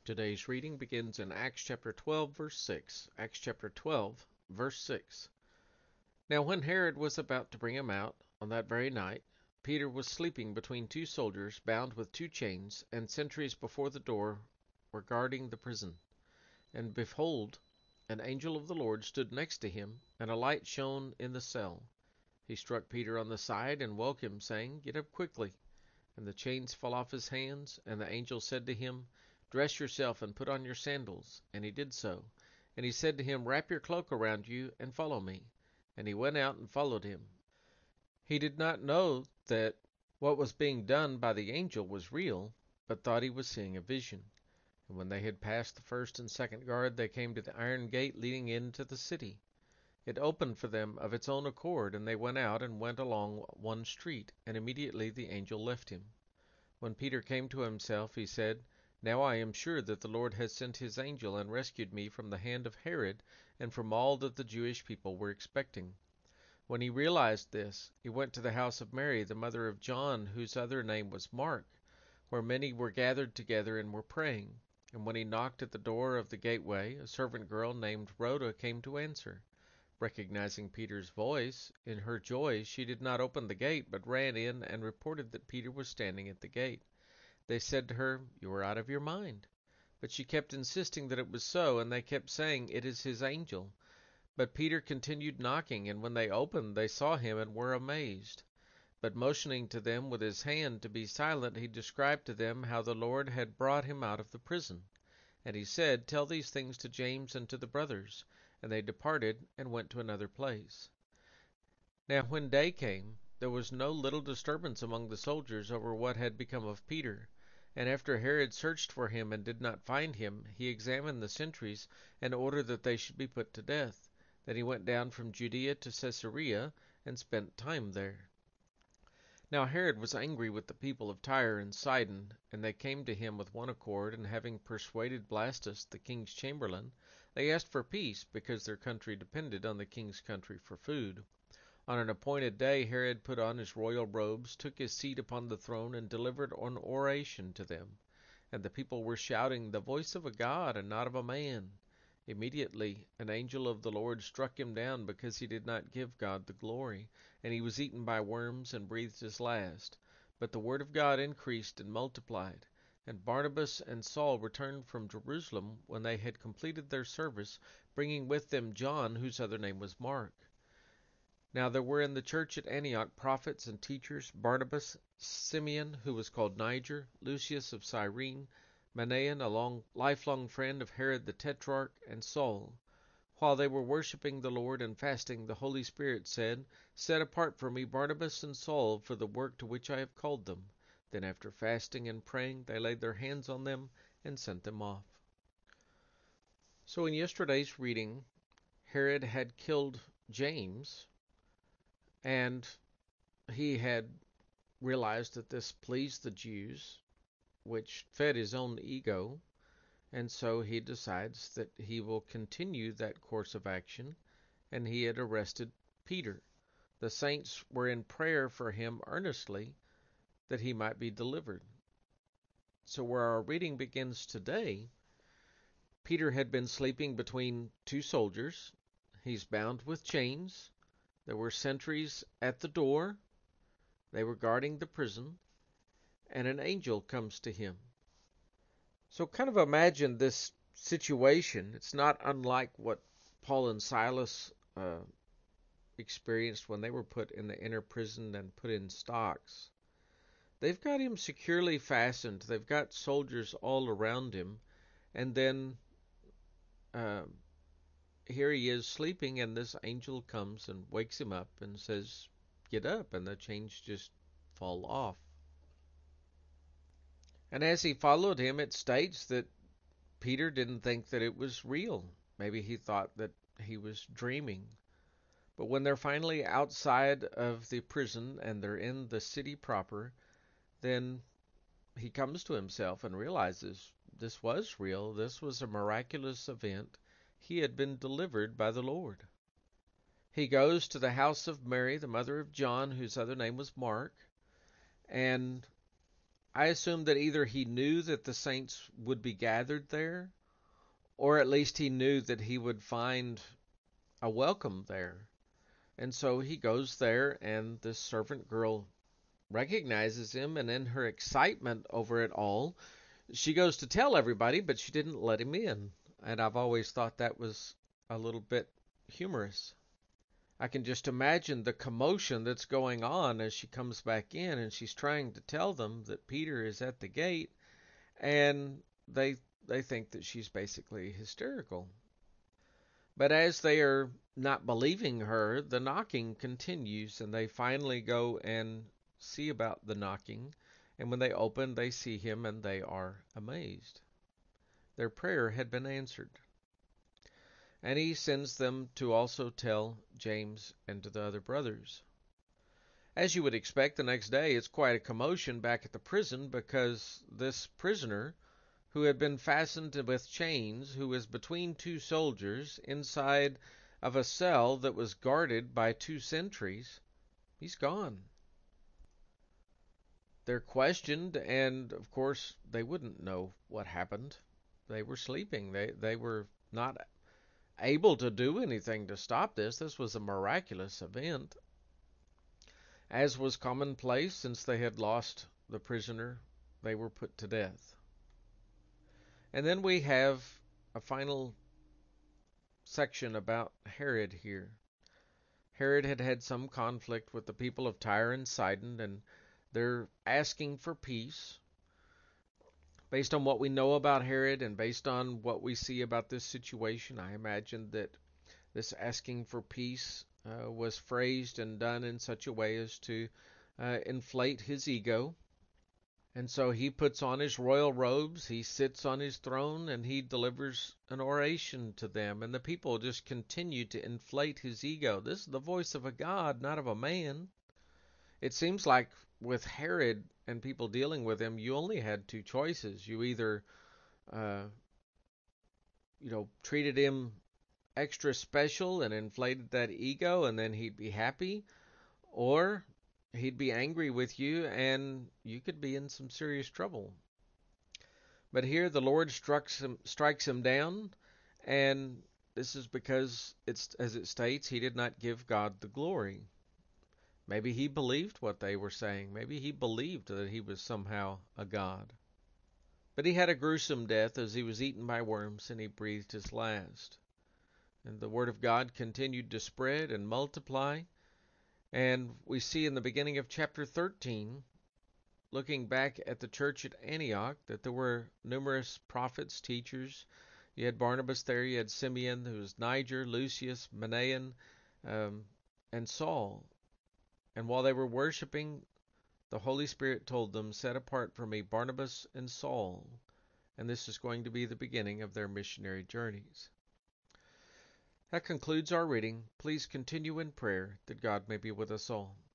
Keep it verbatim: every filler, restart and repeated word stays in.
Today's reading begins in Acts chapter twelve, verse six. Acts chapter twelve, verse six. Now when Herod was about to bring him out, on that very night, Peter was sleeping between two soldiers, bound with two chains, and sentries before the door were guarding the prison. And behold, an angel of the Lord stood next to him, and a light shone in the cell. He struck Peter on the side and woke him, saying, Get up quickly. And the chains fell off his hands, and the angel said to him, Dress yourself and put on your sandals. And he did so. And he said to him, Wrap your cloak around you and follow me. And he went out and followed him. He did not know that what was being done by the angel was real, but thought he was seeing a vision. And when they had passed the first and second guard, they came to the iron gate leading into the city. It opened for them of its own accord, and they went out and went along one street, and immediately the angel left him. When Peter came to himself, he said, Now I am sure that the Lord has sent his angel and rescued me from the hand of Herod and from all that the Jewish people were expecting. When he realized this, he went to the house of Mary, the mother of John, whose other name was Mark, where many were gathered together and were praying. And when he knocked at the door of the gateway, a servant girl named Rhoda came to answer. Recognizing Peter's voice, in her joy she did not open the gate, but ran in and reported that Peter was standing at the gate. They said to her, You are out of your mind. But she kept insisting that it was so, and they kept saying, It is his angel. But Peter continued knocking, and when they opened, they saw him and were amazed. But motioning to them with his hand to be silent, he described to them how the Lord had brought him out of the prison. And he said, Tell these things to James and to the brothers. And they departed and went to another place. Now when day came, there was no little disturbance among the soldiers over what had become of Peter. And after Herod searched for him and did not find him, he examined the sentries and ordered that they should be put to death. Then he went down from Judea to Caesarea and spent time there. Now Herod was angry with the people of Tyre and Sidon, and they came to him with one accord, and having persuaded Blastus, the king's chamberlain, they asked for peace, because their country depended on the king's country for food. On an appointed day Herod put on his royal robes, took his seat upon the throne, and delivered an oration to them. And the people were shouting, The voice of a God, and not of a man. Immediately an angel of the Lord struck him down, because he did not give God the glory, and he was eaten by worms and breathed his last. But the word of God increased and multiplied. And Barnabas and Saul returned from Jerusalem when they had completed their service, bringing with them John, whose other name was Mark. Now there were in the church at Antioch prophets and teachers, Barnabas, Simeon, who was called Niger, Lucius of Cyrene, Manaen, a long, lifelong friend of Herod the Tetrarch, and Saul. While they were worshiping the Lord and fasting, the Holy Spirit said, Set apart for me Barnabas and Saul for the work to which I have called them. Then after fasting and praying, they laid their hands on them and sent them off. So in yesterday's reading, Herod had killed James, and he had realized that this pleased the Jews, which fed his own ego, and so he decides that he will continue that course of action, and he had arrested Peter. The saints were in prayer for him earnestly that he might be delivered. So where our reading begins today, Peter had been sleeping between two soldiers. He's bound with chains. There were sentries at the door. They were guarding the prison, and an angel comes to him. So kind of imagine this situation. It's not unlike what Paul and Silas uh, experienced when they were put in the inner prison and put in stocks. They've got him securely fastened. They've got soldiers all around him. And then uh, here he is sleeping, and this angel comes and wakes him up and says, Get up, and the chains just fall off. And as he followed him, it states that Peter didn't think that it was real. Maybe he thought that he was dreaming. But when they're finally outside of the prison and they're in the city proper, then he comes to himself and realizes this was real. This was a miraculous event. He had been delivered by the Lord. He goes to the house of Mary, the mother of John, whose other name was Mark, and I assume that either he knew that the saints would be gathered there, or at least he knew that he would find a welcome there. And so he goes there, and this servant girl recognizes him, and in her excitement over it all, she goes to tell everybody, but she didn't let him in. And I've always thought that was a little bit humorous. I can just imagine the commotion that's going on as she comes back in and she's trying to tell them that Peter is at the gate, and they they think that she's basically hysterical. But as they are not believing her, the knocking continues, and they finally go and see about the knocking. And when they open, they see him and they are amazed. Their prayer had been answered. And he sends them to also tell James and to the other brothers. As you would expect, the next day it's quite a commotion back at the prison, because this prisoner, who had been fastened with chains, who was between two soldiers inside of a cell that was guarded by two sentries, he's gone. They're questioned, and of course they wouldn't know what happened. They were sleeping. They they were not able to do anything to stop this. This was a miraculous event. As was commonplace, since they had lost the prisoner, they were put to death. And then we have a final section about Herod here. Herod had had some conflict with the people of Tyre and Sidon, and they're asking for peace. Based on what we know about Herod and based on what we see about this situation, I imagine that this asking for peace uh, was phrased and done in such a way as to uh, inflate his ego. And so he puts on his royal robes, he sits on his throne, and he delivers an oration to them. And the people just continue to inflate his ego. This is the voice of a God, not of a man. It seems like with Herod and people dealing with him, you only had two choices. You either, uh, you know, treated him extra special and inflated that ego, and then he'd be happy, or he'd be angry with you and you could be in some serious trouble. But here the Lord strikes him, strikes him down, and this is because, it's as it states, he did not give God the glory. Maybe he believed what they were saying. Maybe he believed that he was somehow a god. But he had a gruesome death as he was eaten by worms and he breathed his last. And the word of God continued to spread and multiply. And we see in the beginning of chapter thirteen, looking back at the church at Antioch, that there were numerous prophets, teachers. You had Barnabas there, you had Simeon, who was Niger, Lucius, Manaen, um, and Saul. And while they were worshiping, the Holy Spirit told them, "Set apart for me Barnabas and Saul." And this is going to be the beginning of their missionary journeys. That concludes our reading. Please continue in prayer that God may be with us all.